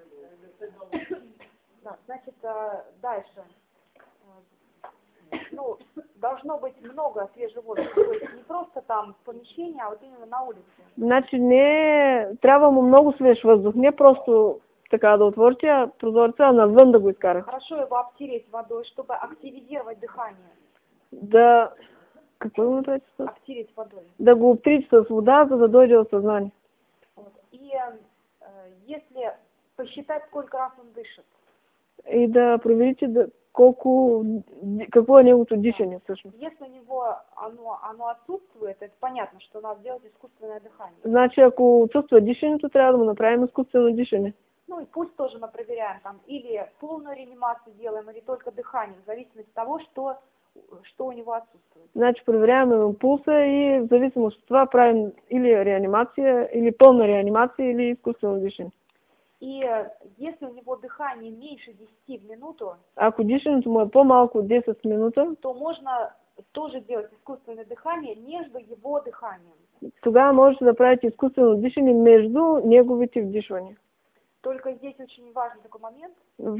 Да, значит, дальше. Ну, должно быть много свежего воздуха. То есть не просто там в помещении, а вот именно на улице. Значи не трябва му много свеж въздух, не просто така да отворите прозореца, а навън да го изкарате. Хорошо его обтереть водой, чтобы активизировать дыхание. Да, какво го направите? Обтереть водой. Да го обтрите с вода, за да дойде от съзнание. Вот. И если посчитать, сколько раз он дышит. И да проверите какво е неговото дишане всъщност. Если у него оно отсутствует, это понятно, что надо делать искусственное дыхание. Значи, ако отсъства дишането, трябва да му направим изкуствено дишане. Ну и пульс тоже мы проверяем там, или полную реанимацию делаем, или только дыхание, в зависимости от того, что у него отсутствует. Значи, проверяваме пулса и в зависимост от това правим или реанимация, или пълна реанимация, или изкуствено дишане. И если у него дыхание меньше 10 в минуту, ако дишането му е по-малко от 10 минута, то можно тоже делать искусственное дыхание между его дыханием. Тогава можете да правите изкуствено дишане между неговите вдишвания. Только здесь очень важен такой момент.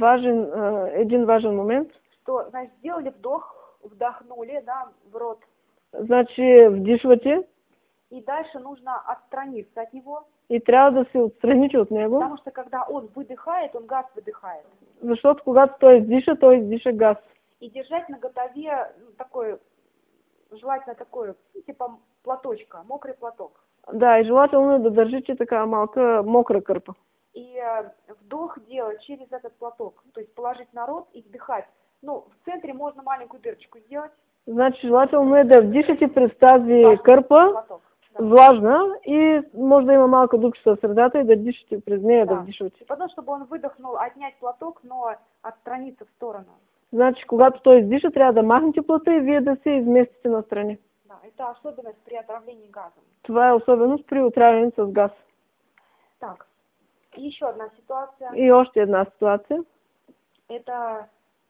Един важен момент. Что, значит, сделали вдох, вдохнули, да, в рот. Значи вдишвате. И дальше нужно отстраниться от него. И трябва да се отстраните от него. Потому что когда он выдыхает, он газ выдыхает. Защото когато той издиша газ. И держать на готове такой, желательно такой, типа платочка, мокрый платок. Да, и желателно е да държите така малка мокра кърпа. И вдох делать через этот платок, то есть положить на рот и вдыхать. Ну, в центре можно маленькую дырочку сделать. Значи желателно е да вдишате през тази кърпа, влажна, и може да има малка дупчица в средата и да дишате през нея, да вдишвате. И потом, чтобы он выдохнул, отнять платок, но отстраниться в сторону. Значи, когато той издиша, трябва да махнете плата и вие да се изместите настрани. Да, это особенность при отравлении газом. Това е особеност при отравяне с газ. Так, и еще одна ситуация. И още една ситуация. Это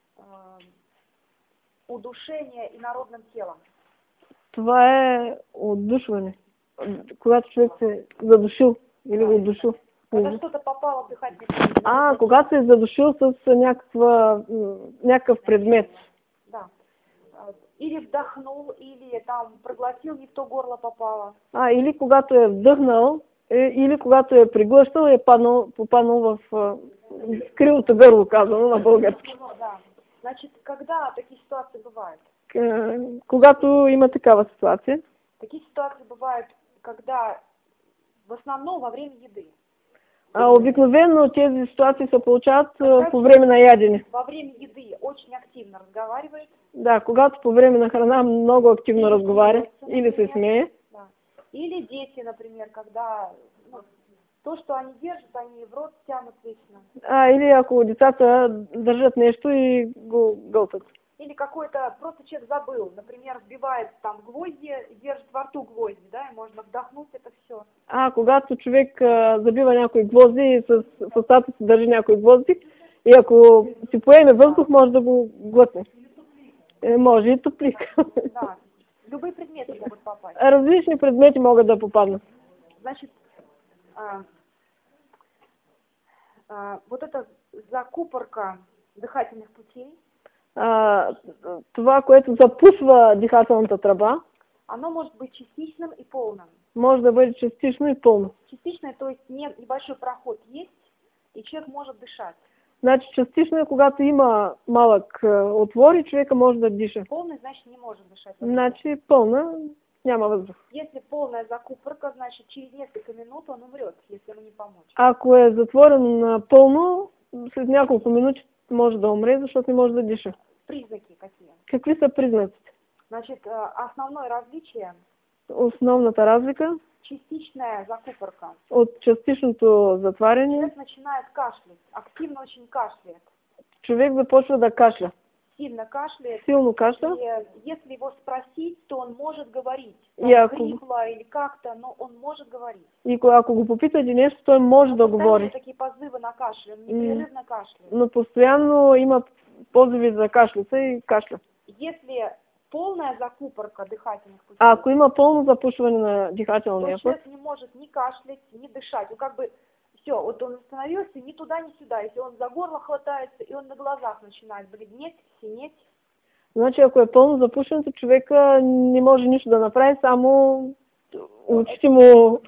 удушение инородным телом. Това е отдушване. Когато човек се задушил или отдушил. Когда что-то попало в дыхательный путь. Когато се е задушил с някакъв предмет. Да. Или вдохнул, или там проглотил, не в то горло попало. Или когато е вдъхнал, или когато е приглъщал и е попаднал в кривото гърло, казано на български. Да. Значит, когда такие ситуации бывают? Когато има такава ситуация. Такие ситуации бывают, когда в основном во время еды. Обикновено тези ситуации се получават по време на ядене. Во время еды очень активно разговаривает. Да, когато по време на храна много активно разговаря или се смее. Да. Или дети, например, когда то, что они держат, они в рот тянут вечно. Или ако децата държат нещо и го гълтат. Или какой-то просто человек забыл, например, вбивает там гвозди, держит во рту гвозди, да, и можно вдохнуть это все. Когато човек забива някои гвозди и в устата си държи някои гвозди, и ако си поеме въздух, може да го глътне. Може и топлик. Да, любые предметы могут попасть. различни предмети могат да попаднат. Значит, вот эта закупорка дыхательных путей, Това, което запушва дихателната тръба, оно может быть частичным и полным. може да бъде частично и пълно. Частичное, то есть небольшой проход есть, и человек может дышать. Значи частично е, когато има малък отвор и човека може да диша. Полный, значит, не может дышать. Значи пълна няма въздух. Если полная закупорка, значит, через несколько минут он умрет, если ему не помочь. Ако е затворен напълно, след няколко минути може да умре, защото не може да диша. Признаки какие? Какви са признаците? Значит, основное различие Основната разлика – частичная закупорка. от частичното затваряне, Человек начинает кашлять, активно очень кашляет, човек започва да кашля. сильно кашляет. Силно кашля. И если его спросить, то он может говорить. И ако- Хрипло или как-то, но он может говорить. И ако го попитате нещо, той може да Постоянно говори. такие позывы на кашель, он непрерывно кашляет. Но постоянно има позиви за кашлица и кашля. Если полная закупорка дыхательных путей, А ако има пълно запушване на то дихателния път, человек не может ни кашлять, ни дышать. Он как бы все, вот он остановился ни туда, ни сюда. Если он за горло хватается, и он на глазах начинает бледнеть, синеть. значи ако е пълно запушването, човека не може нищо да направи, само очите му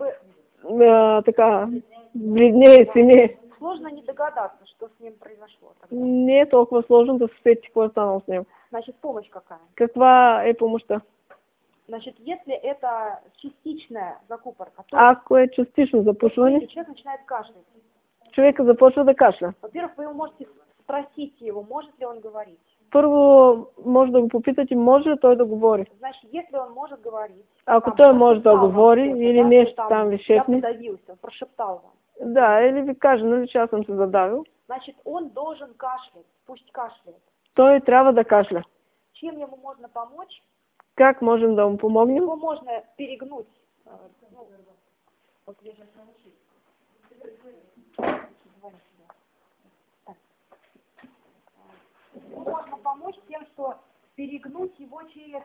така бледнее, синее. Сложно не догадаться, что с ним произошло тогда. Не е толкова сложно да се сети какво е станало с него. Значит, помощь какая? Каква е помощта? Значит, если это частичная закупорка, то Ако е частично запушване, если человек начинает кашлять. човека започва да кашля. Во-первых, вы можете спросить его, может ли он говорить. Първо може да го попитате, може ли той да говори. Значит, если он может говорить, Ако там, той може да прошептал вам говори что-то, или да, нещо что там ви я шепне, подавился, прошептал вам. да, или ви каже, нали, че аз съм се задавил, Значит, он должен кашлять, пусть кашляет. той трябва да кашля. Чем ему можно помочь? Как можем да му помогнем? Его можно перегнуть. Ну, вот я сейчас научусь. Звони сюда. Так. Ему можно помочь тем, что перегнуть его через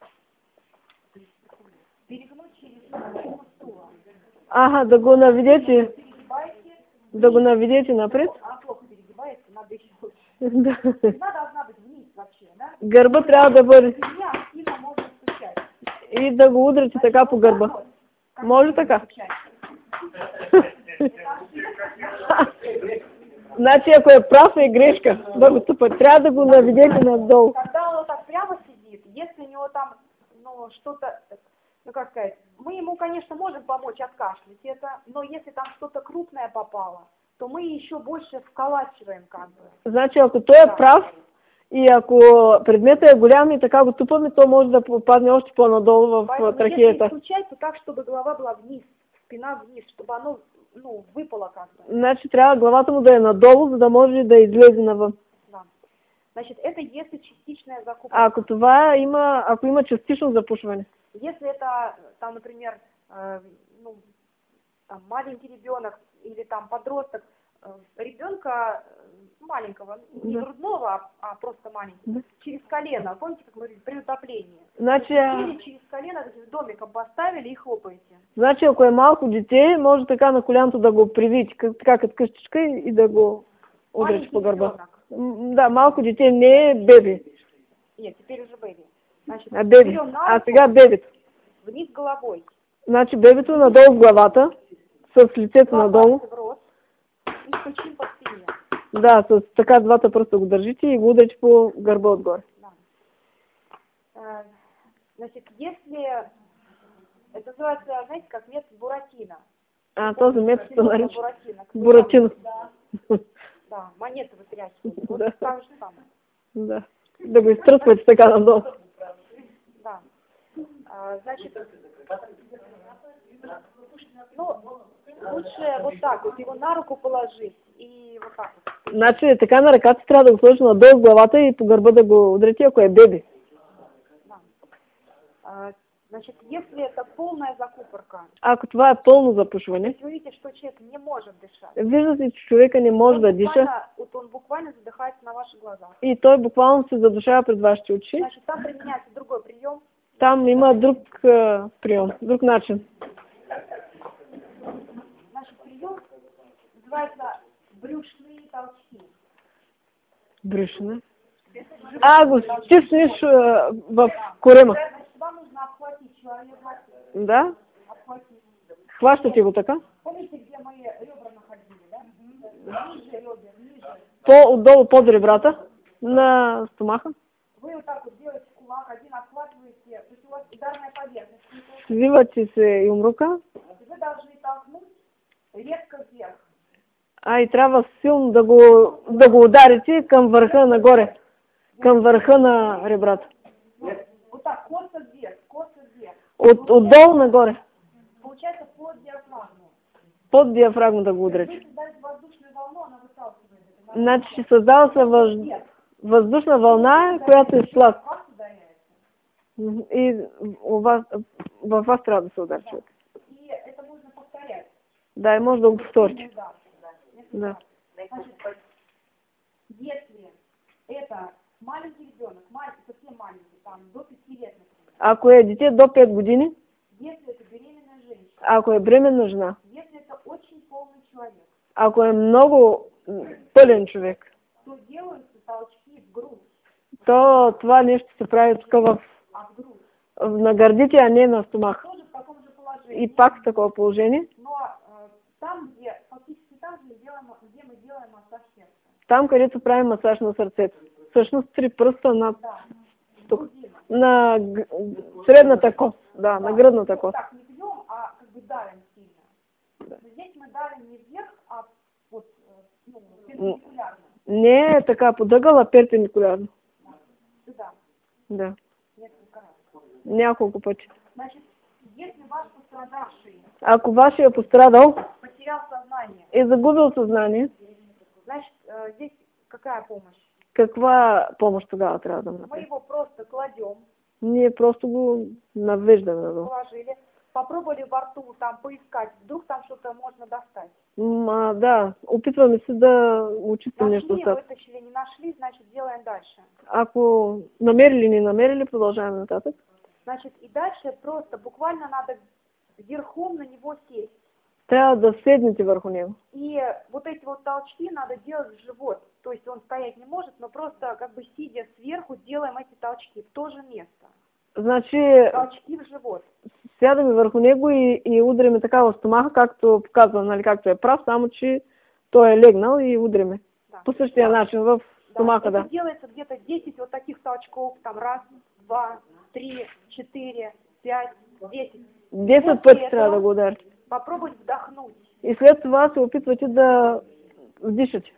спинку стула. Ага, да го наведете, Перегибаете, да го наведете напред. плохо перегибается, надо еще лучше. Да. Спина должна быть вниз вообще, да? Гърба трябва да бъде Спиня активно можно стучать. и да го удрите така по гърба. Може така? Значи ако е прав е грешка, да го тупа, трябва да го наведете надолу. Когда он вот так прямо сидит, если у него там, ну, что-то, ну, как сказать, мы ему, конечно, можем помочь откашлять это, но если там что-то крупное попало, то мы еще больше вколачиваем, как бы. Значи ако той е прав и ако предметът е голям и така го тупаме, то може да попадне още по-надолу в Поэтому если трахеята. изключать, то так, чтобы голова была вниз, спина вниз, чтобы оно, ну, выпало как бы. Значи трябва главата му да е надолу, за да може да излезе навън. Да. Значит, это если частичная закупка. А ако това има, ако има частично запушване. Если это, там, например, ну, там, маленький ребенок или там подросток, ребенка маленького, не Да. грудного, а просто маленького, Да. через колено, помните, как мы говорили, при утоплении. Значи, Или через колено домиком поставили и хлопаете. значи ако е малко дете, може така на коляното да го привити, така като къщичка и да го удрите Маленький по гърба. ребенок. Да, малко дете не е беби, Нет, теперь уже бэби. Значит, а беби. берем на А руку, сега бебето. вниз головой. Значи бебето надолу в главата, с лицето Два надолу. пальца в рот и стучим по спине. Да, с така двата пръста го държите и го удрите по гърба отгоре. Да. Значит, если... Это называется, знаете, как метод Буратино. А този метод се нарича Буратино. Буратино. Да, монеты вытряхивают. Вот Да. так же самое. Да. Да го изтръсквате така надолу. Да. Значит, ну, лучше вот так вот его на руку положить и вот так вот. Значи така на ръката трябва да го сложите надолу в главата и по гърба да го удрите, ако е беби. Да. Значит, если это полная закупорка, Ако това е пълно запушване, вы видите, что человек не может дышать. вижда се, че човека не може да диша Он буквально задыхается на ваших глазах. и той буквално се задушава пред вашите очи. Значит, там применяется другой прием. Там има друг прием, друг начин. Наш прием называется брюшные толчки. Брюшина. Го стиснеш в корема. Сюда нужно обхватить человека. Да? Обхватить. Хващате го така? Помните, где мы ребра находили, да? Ниже ребер, ниже. По-отдолу под ребрата на стомаха. Вы вот так вот делаете кулак, один обхватываете, то есть у вас ударная поверхность. Свивате се юмрука. И вы должны толкнуть резко вверх. И трябва силно да го ударите към върха нагоре. Към върха на ребрата. Вот так, косо вверх, косо вверх. Отдолу нагоре. Получается под диафрагму. Под диафрагма да го ударите. Вы создаете воздушную волну, она выталкивает. Значи създава се въздушна вълна, която е слаб. Вас ударяется. И във вас трябва да се удари човек. И это можно повторять. Да, и може да го повторите. Да. Значит, если это маленький ребенок, совсем маленький, там до 5 лет, например. Ако е дете до 5 години, Если это беременная женщина. ако е бременна жена, Если это очень полный человек, ако е много пълен човек, то делаются толчки в грудь, то това нещо се прави тук а в грудь. на гърдите, а не на стомах. Тоже в таком же положении. И пак в такова положение. Но там, фактически там, где мы делаем массаж сердца. Там, където правим масаж на сърцето. Всъщност 3 пръста над Да. тук. На средната кост. Да, на гръдната кост. Так, не бьем, а как бы давим сильно. Но здесь мы давим не вверх, а вот, перпендикулярно. Не е така подъгъл, а перпендикулярно. Сюда. Да. Несколько раз. Няколко пъти. Значит, если ваш пострадавший Ако вашия е пострадал, потерял сознание, е загубил съзнание, значит, здесь какая помощь? каква помощ тогава трябва да му Мы направим? его просто кладем, Ние просто го навеждаме надолу. положили, попробовали во рту там поискать, вдруг там что-то можно достать. Да, опитваме се да очистим нещо Нашли, от това. вытащили, не нашли, значит, делаем дальше. Ако намерили, не намерили, продължаваме нататък. Значит, и дальше просто буквально надо верхом на него сесть. Трябва да седнете върху него. И вот эти вот толчки надо делать в живот. То есть он стоять не может, но просто как бы сидя сверху делаем эти толчки в то же место. Значи, Толчки в живот. сядаме върху него и удряме така в стомаха, както показвам, нали, както е прав, само че той е легнал и удряме. Да. По същия начин в стомаха, Это да. делается где-то 10 вот таких толчков, там раз, два, три, 4, 5, 10. 10 пъти трябва да го ударите. Попробуйте вдохнуть. И след това се опитвате да вдишате.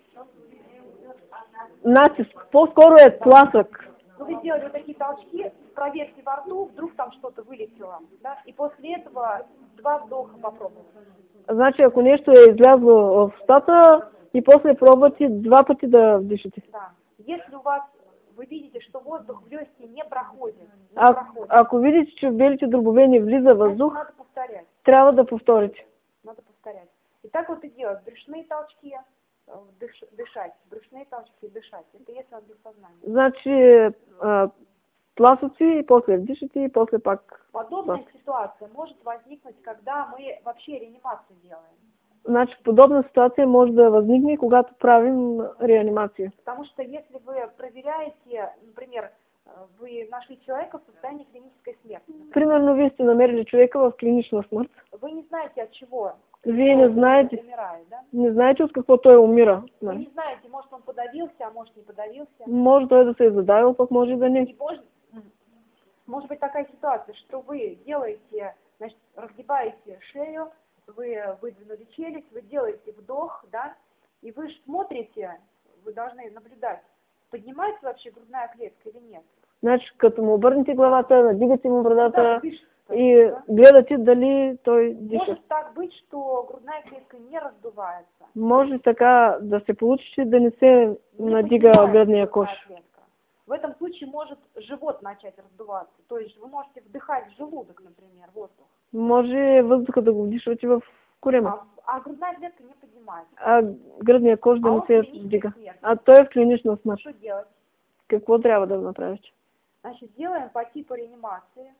Натиск. По-скоро е тласък. Ну, вы сделали вот такие толчки, проверьте во рту, вдруг там что-то вылетело, да, и после этого 2 вдоха попробуйте. Значи, ако нещо е излязло в устата и после пробвате 2 пъти да вдишате. Да. Если у вас, вы видите, что воздух в легкие не проходит, Ако видите, че в белите дробове не влиза въздух, надо повторять. трябва да повторите. Надо повторять. И так вот и делать. Брюшные толчки, дышать. Брюшные толчки, дышать. Это если он без сознания. Значи, тласъци и после вдишате и после пак. Подобная ситуация может возникнуть, когда мы вообще реанимацию делаем. Значи, подобна ситуация може да възникне, когато правим реанимация. Потому что если вы проверяете, например, вы нашли человека в состоянии клинической смерти. Примерно, вие сте намерили човека в клинична смърт. Вы не знаете от чего. Вие не знаете, Умирает, да? не знаете от какво той умира. Вы не знаете, может он подавился, а может не подавился. Може той да се е задавил, пък може и да не. И может быть такая ситуация, что вы делаете, значит, разгибаете шею, вы выдвинули челюсть, вы делаете вдох, да, и вы смотрите, вы должны наблюдать, поднимается вообще грудная клетка или нет. Значи, като му обърнете главата, надигате му брадата Да, и гледате дали той диша. Может так быть, что грудная клетка не раздувается. Може така да се получи, че да не се надига гръдния кош. В этом случае может живот начать раздуваться. То есть вы можете вдыхать в желудок, например, воздух. Може въздуха да го вдишвате в корема. А грудная клетка не поднимается. А гръдния кош да не се вдига. А той е в клинична смърт. Что делать? Какво трябва да направиш? Значит, делаем по типу реанимации.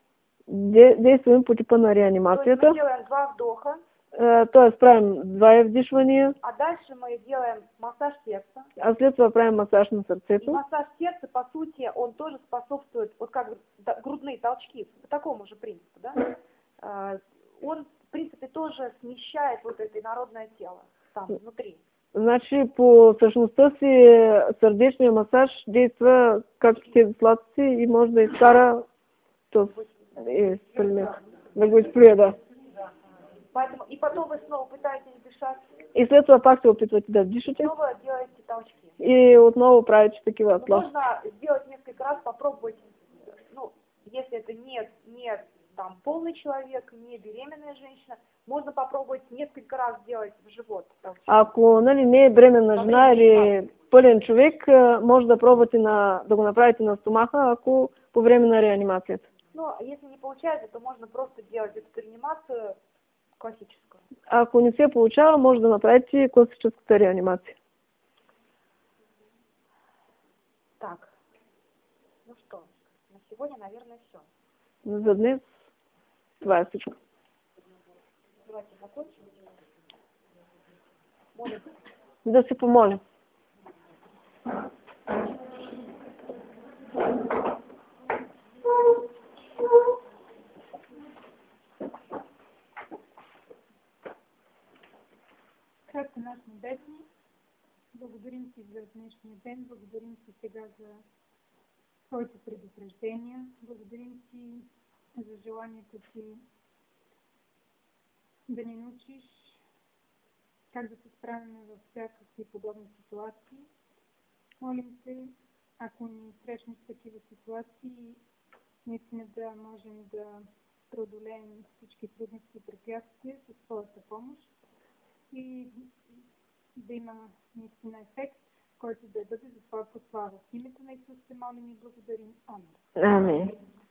действаме по типа на То есть реанимацията. мы делаем 2 вдоха, Т.е. правим 2 вдишвания, а дальше мы делаем массаж сердца. а след това правим масаж на И сърцето. массаж сердца, по сути, он тоже способствует, вот как грудные толчки, по такому же принципу, да? Он, в принципе, тоже смещает вот это инородное тело там внутри. Значи по същността си сърдечния масаж действа както тези сладци и може да изкара да го изплюе, да. Поэтому и потом вы снова пытаетесь дышать, И след това пак се опитвате да дишате снова делаете толчки. и отново правите такива тласки. Можно сделать несколько раз, попробовать, ну, если это не там полный человек, не беременная женщина, можно попробовать несколько раз делать в живот толчки. Ако не е бременна жена или пълен човек, може да пробвате да го направите на стомаха, ако по време на реанимацията. Но если не получается, то можно просто делать эту реанимацию классическую. Ако не се получава, може да направите класическата реанимация. Так, ну что, на сегодня, наверное, все. За днес това е всичко. Давайте закончим. Молим. Да се помолим. Кръста наш небесни, благодарим ти за днешния ден, благодарим ти сега за твоите предупреждения, благодарим ти за желанието ти да ни научиш как да се справим във всякакви подобни ситуации. Молим се, ако ни срещнеш такива ситуации, наистина да можем да преодолеем всички трудности и препятствия със своята помощ и да има наистина ефект, който да бъде за твоя прослава. В името на Исус се молим и благодарим. Амин. Амин.